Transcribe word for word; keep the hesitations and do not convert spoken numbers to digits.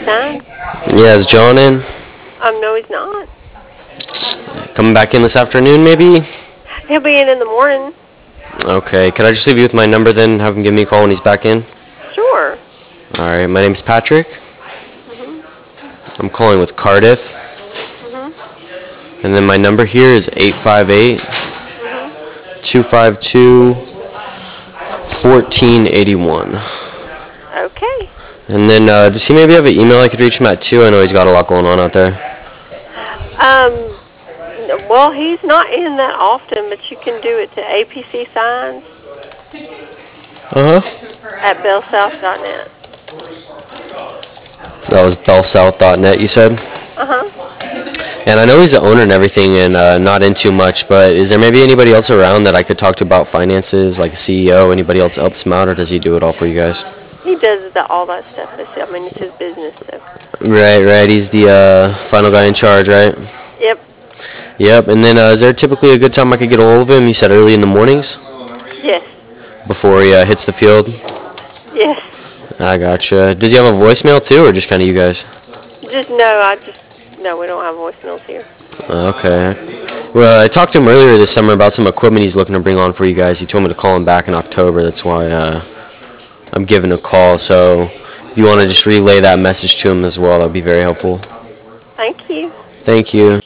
Signs? Yeah, is John in? Um, no, he's not. Coming back in this afternoon, maybe? He'll be in in the morning. Okay, could I just leave you with my number then? Have him give me a call when he's back in? Sure. Alright, my name's Patrick. Mhm. I'm calling with Cardiff. Mhm. And then my number here is eight five eight, Mhm. two five two, one four eight one. Okay. And then, uh, does he maybe have an email I could reach him at too? I know he's got a lot going on out there. Um. Well, he's not in that often, but you can do it to A P C Signs Uh-huh. at bell south dot net. That was bell south dot net, you said? Uh-huh. And I know he's the owner and everything and uh, not in too much, but is there maybe anybody else around that I could talk to about finances, like a C E O, anybody else helps him out, or does he do it all for you guys? He does the, all that stuff. I mean, it's his business, so. Right, right. He's the uh, final guy in charge, right? Yep. Yep. And then uh, is there typically a good time I could get a hold of him? You said early in the mornings? Yes. Before he uh, hits the field? Yes. I gotcha. Does he have a voicemail too, or just kind of you guys? Just no, I just, no, we don't have voicemails here. Okay. Well, I talked to him earlier this summer about some equipment he's looking to bring on for you guys. He told me to call him back in October. That's why uh, I'm giving a call. So if you want to just relay that message to him as well, that would be very helpful. Thank you. Thank you.